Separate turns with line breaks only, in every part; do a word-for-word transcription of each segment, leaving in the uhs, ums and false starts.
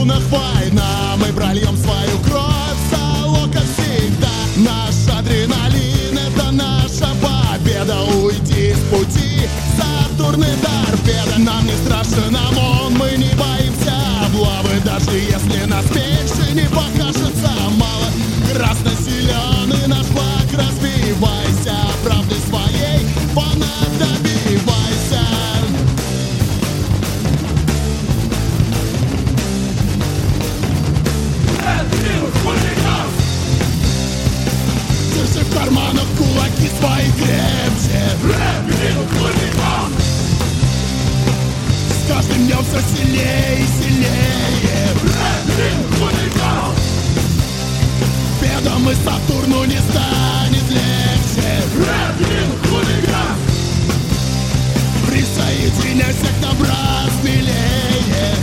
трибунах война, мы прольем свою кровь, залог как всегда. Наш адреналин — это наша победа. Уйти с пути — Сатурн и торпеда. Нам не страшен ОМОН, мы не боимся облавы. Даже если нас меньше, не покажется мало. Красный силен и наш флаг разбивайся, правды своей фанат добивайся. Держи в карманах кулаки свои крепче. С каждым днем все сильнее и сильнее. Ведом и Сатурну не станет легче. Присоединяйся к нам, брат, смелее.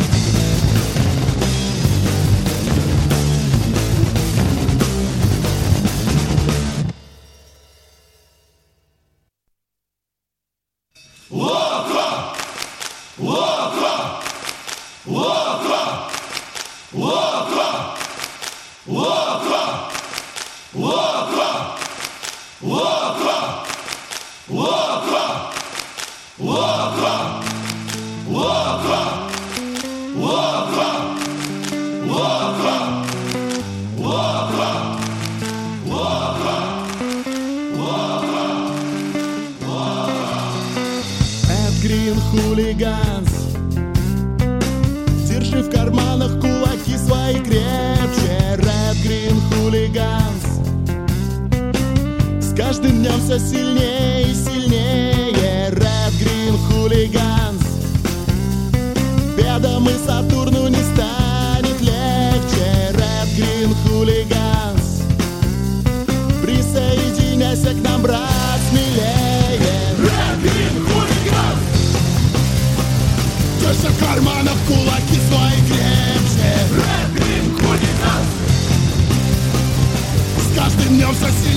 Локо! Локо! Локо! Локо! Локо! Локо! Локо! Локо! Локо! Локо! Локо! Локо! Локо!
Green Hooligans. Держи в карманах кулаки свои крепче. Red Green Hooligans. С каждым днем все сильнее и сильнее. Red Green Hooligans. Ведом и Сатурну не станет легче. Red Green Hooligans. Присоединяйся к нам, брат, смелее.
Red Green Hooligans.
Держи в карманах кулаки свои крепче.
Red Green Hooligans.
С каждым днем все сильнее.